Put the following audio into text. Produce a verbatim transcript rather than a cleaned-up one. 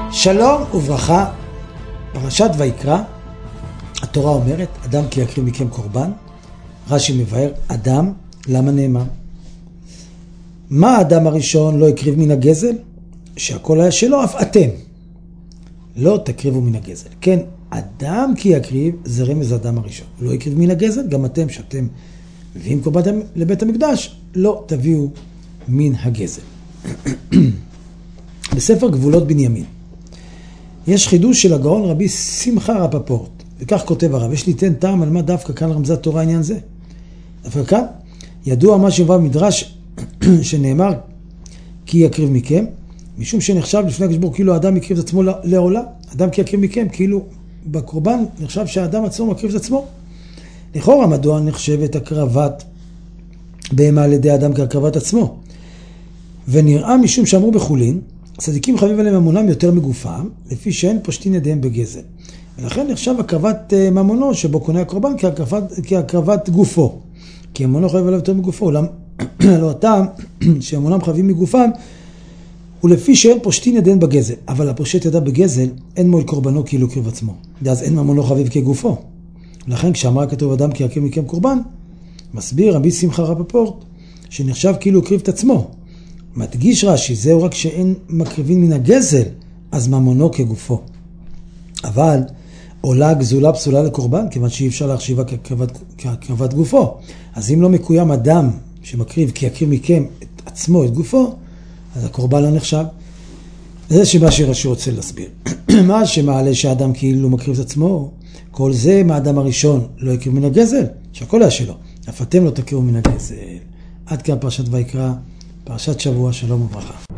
שלום וברכה, פרשת ויקרא, התורה אומרת, אדם כי יקריב מכם קורבן. רש"י מבאר, אדם, למה נאמר? מה האדם הראשון לא הקריב מן הגזל? שהכל היה שלו, אף אתם לא תקריבו מן הגזל. כן, אדם כי יקריב, זה רמז האדם הראשון. לא יקריב מן הגזל, גם אתם שאתם מביאים קורבן לבית המקדש, לא תביאו מן הגזל. בספר גבולות בנימין יש חידוש של הגאון רבי שמחה רפפורט, וכך כותב הרב, יש ליתן טעם על מה דווקא כאן רמזה תורה עניין זה. דווקא כאן ידוע מה שבא במדרש שנאמר כי יקריב מכם, משום שנחשב לפני הקדוש ברוך הוא כאילו האדם יקריב את עצמו לעולה. אדם כי יקריב מכם, כאילו בקורבן נחשב שהאדם עצמו מקריב את עצמו. לכאורה מדוע נחשבת הקרבת בהמה על ידי האדם כהקרבת עצמו? ונראה משום שאמרו בחולין, צדיקים חביב עליהם ממונם יותר מגופם, לפי שאין פושטין ידיהם בגזל. ולכן נחשב הקרבת ממונו שבו קונה הקורבן כהקרבת, כהקרבת גופו. כי ממונו חביב עליו יותר מגופו, אולם לא הטעם שממונם חביב מגופם, ולפי שאין פושטין ידיהם בגזל. אבל הפושט ידיו בגזל, אין מועיל קורבנו כאילו הקריב עצמו. אז אין ממונו חביב כגופו. ולכן כשאמר כתוב אדם כי יקריב מכם קורבן, מסביר רבי שמחה רפפורט, שנחשב כאילו הקריב את עצמו. מדגיש רש"י, זהו רק שאין מקריבים מן הגזל, אז ממונו כגופו. אבל עולה גזולה פסולה לקורבן, כיוון שאי אפשר להחשיבה כהקרבת, כהקרבת גופו. אז אם לא מקוים אדם שמקריב כי יקריב מכם את עצמו, את גופו, אז הקורבן לא נחשב. זה שמה שרש"י רוצה להסביר. מה שמעלה שהאדם כאילו מקריב את עצמו, כל זה מהאדם הראשון לא יקריב מן הגזל, שהכל היה שלו. אף אתם לא תקריבו מן הגזל. עד כאן פרשת ויקרא, פרשת שבוע, שלום וברכה.